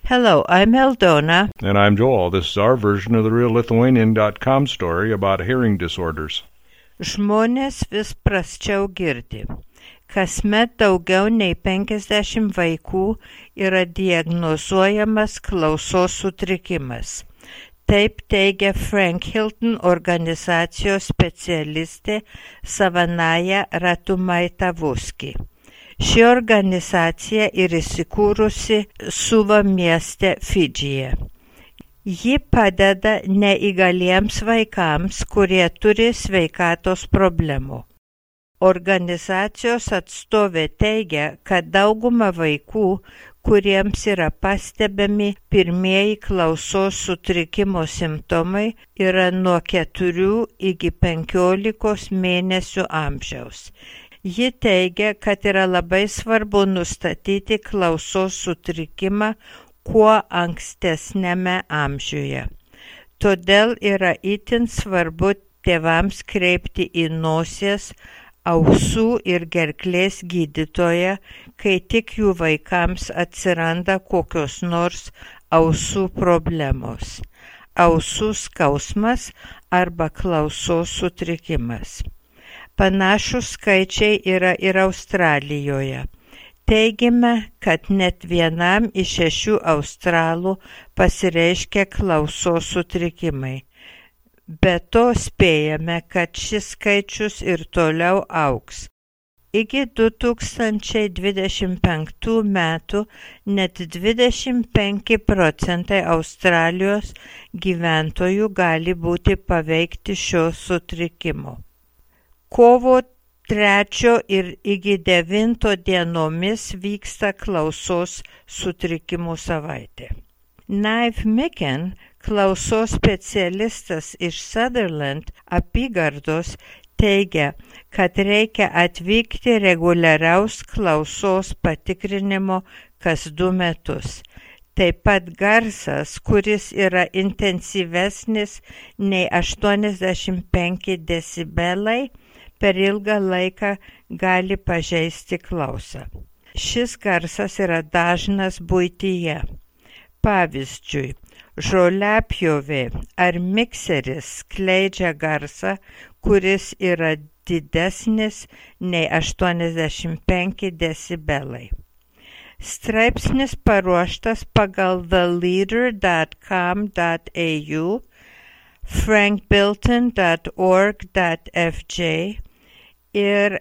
Hello, I'm Eldona. And I'm Joel. This is our version of the RealLithuanian.com story about hearing disorders. Žmonės vis prasčiau girdi. Kasmet daugiau nei 50 vaikų yra diagnozuojamas klausos sutrikimas. Taip teigia Frank Hilton organizacijos specialistė Savanaja Ratumaitavuski. Ši organizacija yra įsikūrusi Suva mieste Fidžyje. Ji padeda neįgaliems vaikams, kurie turi sveikatos problemų. Organizacijos atstovė teigia, kad dauguma vaikų, kuriems yra pastebimi pirmieji klausos sutrikimo simptomai, yra nuo 4 iki 15 mėnesių amžiaus. Ji teigia, kad yra labai svarbu nustatyti klausos sutrikimą kuo ankstesniame amžiuje. Todėl yra itin svarbu tėvams kreipti į nosies, ausų ir gerklės gydytoją, kai tik jų vaikams atsiranda kokios nors ausų problemos, ausų skausmas arba klausos sutrikimas. Panašūs skaičiai yra ir Australijoje. Teigiame, kad net vienam iš 6 australų pasireiškia klausos sutrikimai. Be to spėjame, kad šis skaičius ir toliau augs. Iki 2025 metų net 25% Australijos gyventojų gali būti paveikti šio sutrikimo. Kovo 3 ir iki 9 dienomis vyksta klausos sutrikimų savaitė. Niamh Micken, klausos specialistas iš Sutherland apygardos, teigia, kad reikia atvykti reguliaraus klausos patikrinimo kas 2 metus. Taip pat garsas, kuris yra intensyvesnis nei 85 decibelai, per ilgą laiką gali pažeisti klausą. Šis garsas yra dažnas buityje. Pavyzdžiui, žoliapjovė ar mikseris skleidžia garsą, kuris yra didesnis nei 85 decibelai. Straipsnis paruoštas pagal theleader.com.au, frankbilton.org.fj ir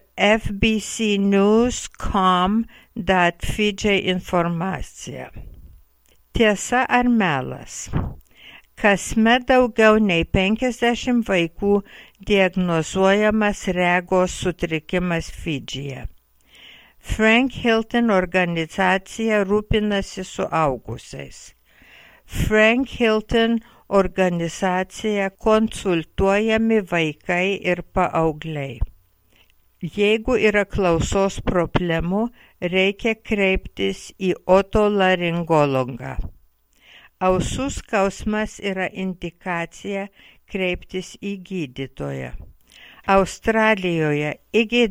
fbcnews.com.fj informacija. Tiesa ar melas? Kasmet daugiau nei 50 vaikų diagnozuojamas regos sutrikimas Fidžyje. Frank Hilton organizacija rūpinasi suaugusiais. Frank Hilton organizacija konsultuojami vaikai ir paaugliai. Jeigu yra klausos problemų, reikia kreiptis į otolaringologą. Ausų skausmas yra indikacija kreiptis į gydytoją. Australijoje iki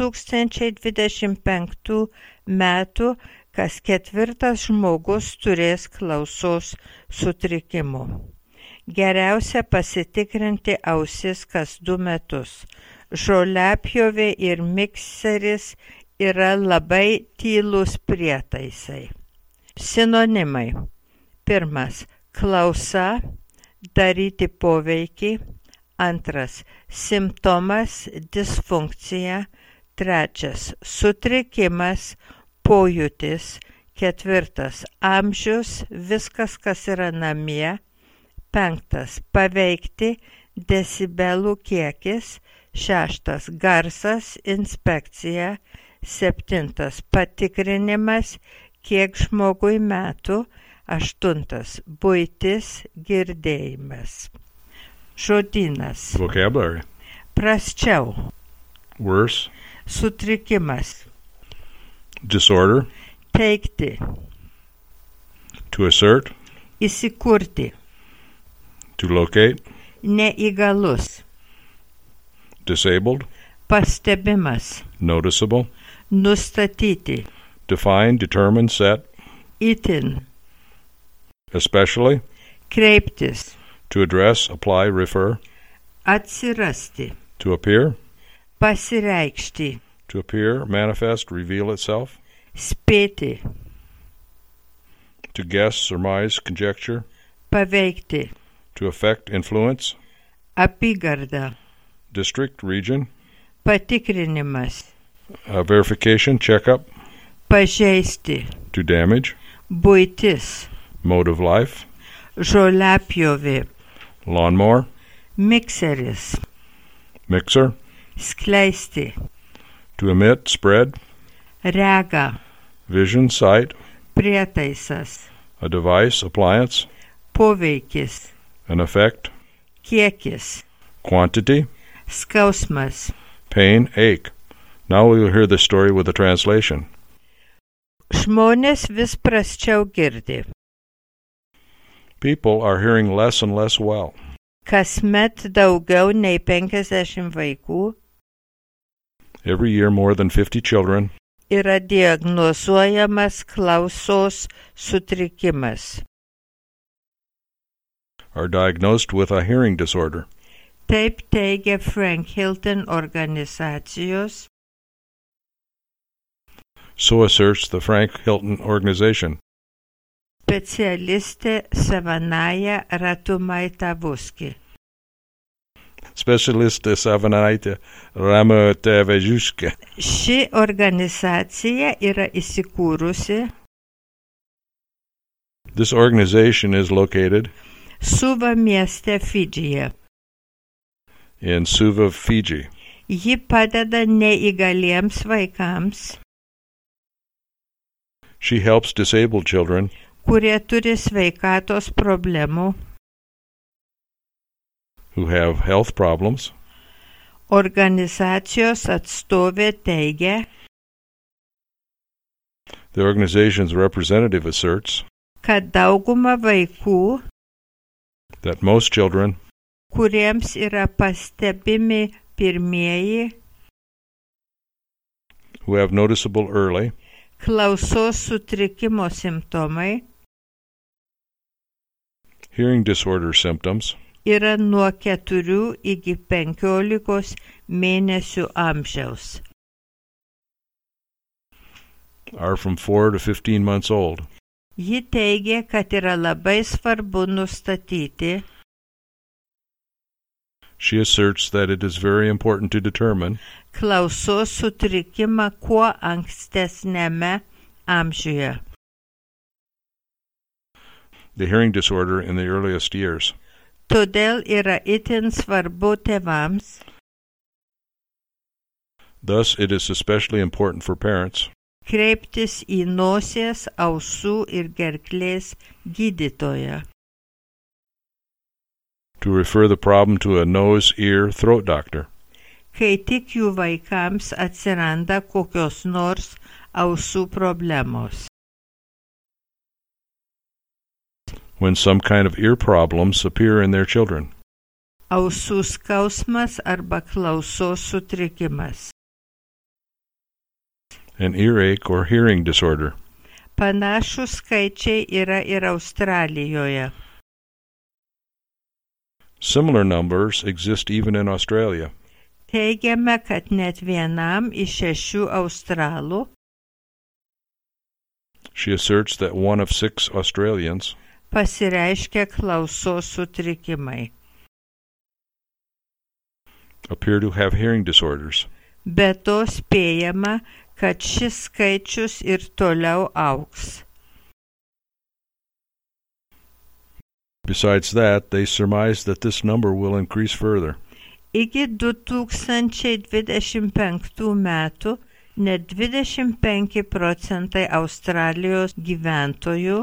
2025 metų kas 4 žmogus turės klausos sutrikimų. Geriausia pasitikrinti ausis kas 2 metus. Žoliapjovė ir mikseris yra labai tylūs prietaisai. Sinonimai. 1. Klausa, daryti poveikį. 2. Simptomas, disfunkcija. 3. Sutrikimas, pojūtis. 4. Amžius, viskas, kas yra namie. 5. Paveikti, decibelų kiekis. 6. Garsas, inspekcija. 7. Patikrinimas, kiek žmogui metų. 8. Buitis, girdėjimas. Žodynas. Vocabulary. Prasčiau. Worse. Sutrikimas. Disorder. Teigti. To assert. Įsikurti. To locate. Neįgalus. Disabled. Pastebimas. Noticeable. Nustatyti. Define, determine, set. Itin. especially, kreiptis, to address, apply, refer, atsirasti, to appear, pasireikšti, to appear, manifest, reveal itself, spėti, to guess, surmise, conjecture, paveikti, to affect, influence, apygarda, district, region, patikrinimas, verification, checkup, pažeisti, to damage, buitis, mode of life, žoliapjovė, lawnmower, mikseris, mixer, skleisti, to emit, spread, rega, vision, sight, prietaisas, a device, appliance, poveikis, an effect, kiekis, quantity, skausmas. pain, ache. Now we will hear this story with a translation. Žmonės vis prasčiau girdi. People are hearing less and less well. Kasmet daugiau nei 50 vaikų Every year more than 50 children yra diagnozuojamas klausos sutrikimas. are diagnosed with a hearing disorder. Taip teigia Frank Hilton organizacijos So asserts the Frank Hilton Organization. specialistė Savanaja Ratumaitavuski. Specialistė Savanaitė Ratumaitavuski. Ši organizacija yra įsikūrusi This organization is located Suva mieste Fidžyje. in Suva, Fiji. Ji padeda neįgaliems vaikams, She helps disabled children kurie turi sveikatos problemų. who have health problems. Organizacijos atstovė teigia, The organization's representative asserts kad dauguma vaikų, that most children kuriems yra pastebimi pirmieji who have noticeable early klausos sutrikimo simptomai, hearing disorder symptoms yra nuo 4 iki 15 mėnesių amžiaus. are from 4 to 15 months old. Ji teigia, kad yra labai svarbu nustatyti, She asserts that it is very important to determine klausos sutrikimą kuo ankstesnėme amžiuje. the hearing disorder in the earliest years. Todėl yra itin svarbu tėvams Thus, it is especially important for parents kreiptis į nosies, ausų ir gerklės gydytoją. to refer the problem to a nose, ear, throat doctor Kai tik jų vaikams atsiranda kokios nors ausų problemos. when some kind of ear problems appear in their children. Ausų skausmas arba klausos sutrikimas. An earache or hearing disorder. Panašus skaičiai yra ir Australijoje. Similar numbers exist even in Australia. Teigiame, kad net vienam iš 6 australų She asserts that 1 of 6 Australians pasireiškia klausos sutrikimai. appear to have hearing disorders. Be to spėjama, kad šis skaičius ir toliau augs. Besides that, they surmise that this number will increase further. Iki 2025 metų net 25% Australijos gyventojų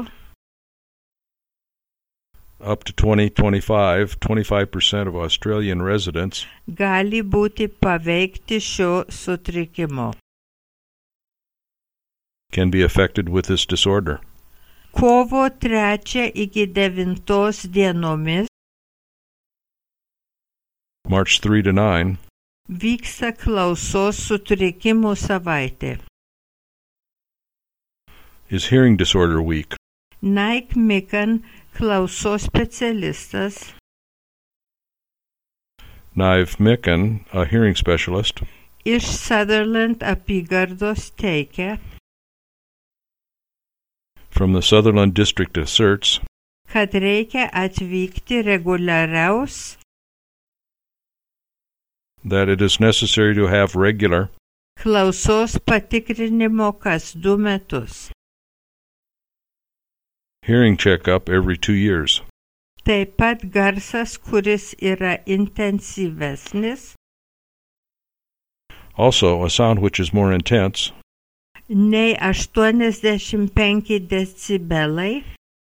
Up to 2025, 25% of Australian residents gali būti paveikti šio sutrikimo. can be affected with this disorder. Kovo 3 iki 9 dienomis March 3 to 9 vyksta klausos sutrikimų savaitė. is Hearing Disorder Week. Nike Mikan klausos specialistas. Nive Mikan, a hearing specialist. Iš Sutherland apygardos teikia, From the Sutherland District asserts kad reikia atvykti reguliaraus that it is necessary to have regular klausos patikrinimo kas 2 metus. hearing checkup every 2 years. Taip pat garsas, kuris yra intensyvesnis, Also, a sound which is more intense nei 85 decibelai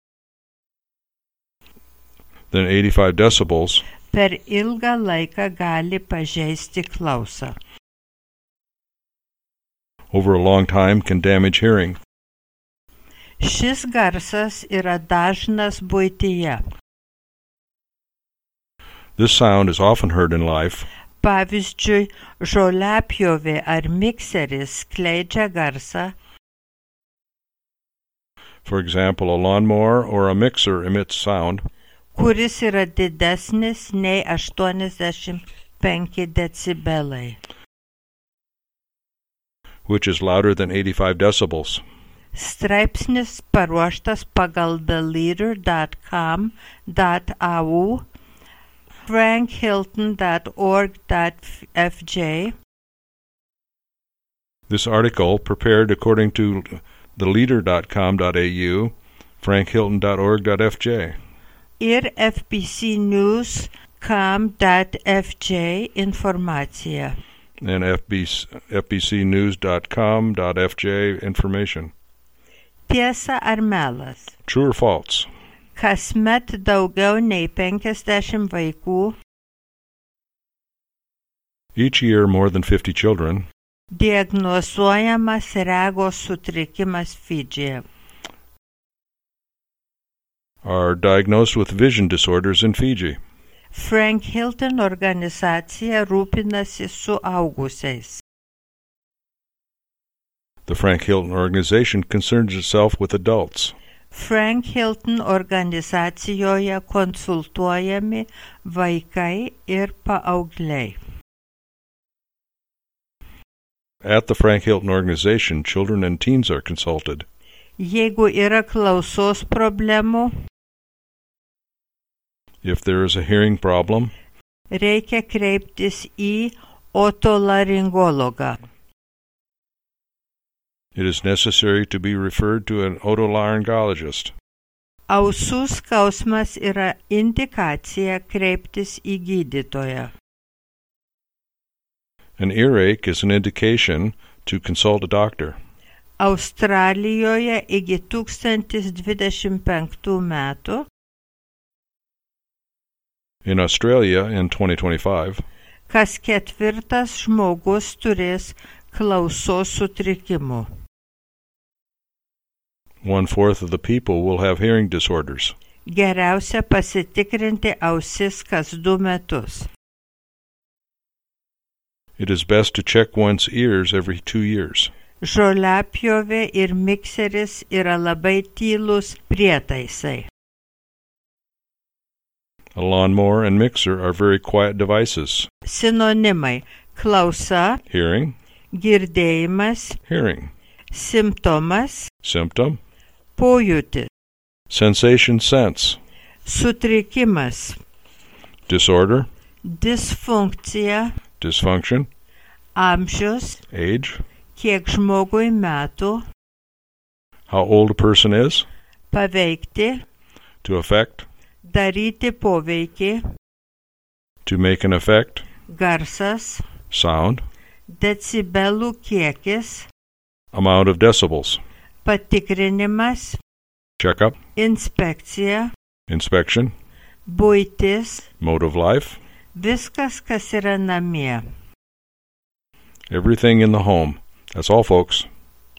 than 85 decibels per ilgą laiką gali pažeisti klausą. over a long time can damage hearing. Šis garsas yra dažnas buityje. This sound is often heard in life. Pavyzdžiui, žoliapjovė ar mikseris skleidžia garsą, For example, a lawnmower or a mixer emits sound kuris yra didesnis nei 85 decibelai. which is louder than 85 decibels. Straipsnis paruoštas pagal theleader.com.au, frankhilton.org.fj. This article prepared according to theleader.com.au, frankhilton.org.fj. ir fbcnews.com.fj informacija. and fbcnews.com.fj information. Tiesa ar melas? True or false? Kasmet daugiau nei 50 vaikų Each year, more than 50 children diagnozuojamas regos sutrikimas Fidžyje. are diagnosed with vision disorders in Fiji. Frank Hilton organizacija rūpinasi suaugusiais. The Frank Hilton organization concerns itself with adults. Frank Hilton organizacijoje konsultuojami vaikai ir paaugliai. At the Frank Hilton organization, children and teens are consulted. Jeigu yra klausos problemų, If there is a hearing problem, reikia kreiptis į otolaringologą. it is necessary to be referred to an otolaryngologist. Ausų skausmas yra indikacija kreiptis į gydytoją. An earache is an indication to consult a doctor. Australijoje iki 2025 metų In Australia, in 2025, kas ketvirtas žmogus turės klausos sutrikimų. 1/4 of the people will have hearing disorders. Geriausia pasitikrinti ausis kas 2 metus. It is best to check one's ears every 2 years. Žoliapjovė ir mikseris yra labai tylūs prietaisai. A lawnmower and mixer are very quiet devices. Sinonimai: klausa, Hearing, girdėjimas, hearing. simptomas, Symptom, pojūtis, sensation, sense. sutrikimas, Disorder, disfunkcija, dysfunction, amžius, age, kiek žmogui metų, how old a person is, paveikti, to affect, daryti poveikį, to make an effect, garsas, sound, decibelų kiekis, amount of decibels, patikrinimas, checkup, inspekcija, inspection, buitis, mode of life, viskas, kas yra namie. everything in the home. That's all, folks.